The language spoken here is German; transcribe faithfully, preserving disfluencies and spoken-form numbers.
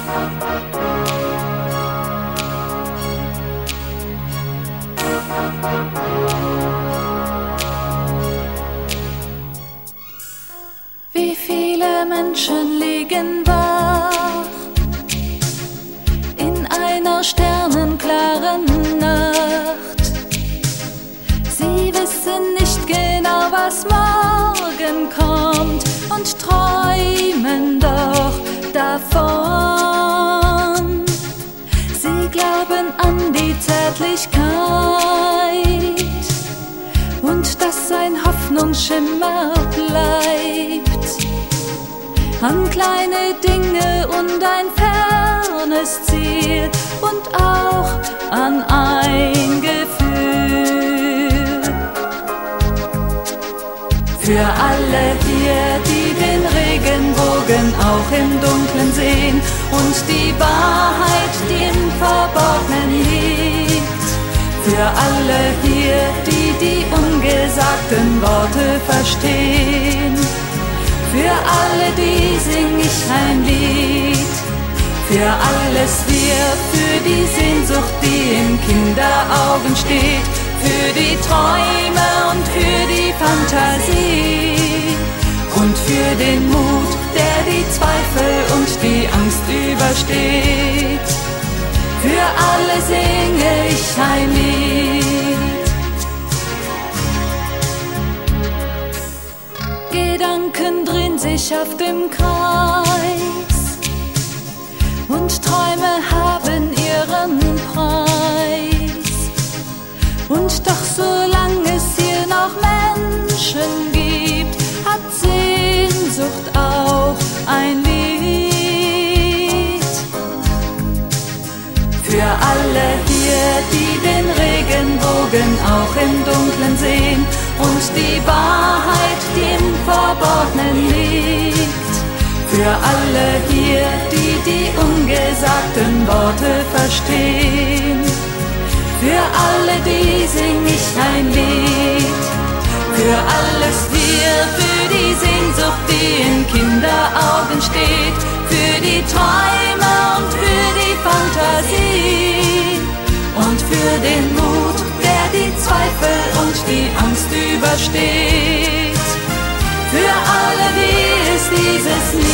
Wie viele Menschen liegen wach in einer sternenklaren Nacht. Sie wissen nicht genau, was morgen kommt und träumen doch davon. Sie glauben an die Zärtlichkeit und dass ein Hoffnungsschimmer bleibt. An kleine Dinge und ein fernes Ziel und auch an ein Gefühl. Für alle hier, die den Regenbogen auch im Dunkeln sehen und die Wahrheit, die im Verborgenen liegt. Für alle hier, die die ungesagten Worte verstehen. Für alle, die sing ich ein Lied. Für alles wir, für die Sehnsucht, die in Kinderaugen steht. Für die Träume und für die Fantasie. Und für den Mut, der die Zweifel und die Angst übersteht. Für alle singe ich ein Lied. Gedanken drehen sich auf dem Kreis und Träume haben ihren Preis. Und doch solange es hier noch Menschen gibt, hat Sehnsucht auch ein Lied. Für alle hier, die den Regenbogen auch im Dunklen sehen und die Wahrheit, die im Verborgenen liegt. Für alle hier, die die ungesagten Worte verstehen. Für alle, die sing ich ein Lied. Für alles wir, für die Sehnsucht, die in Kinderaugen steht. Für die Träume und für die Fantasie. Und für den Mut, der die Zweifel und die Angst übersteht. Für alle, die ist dieses Lied.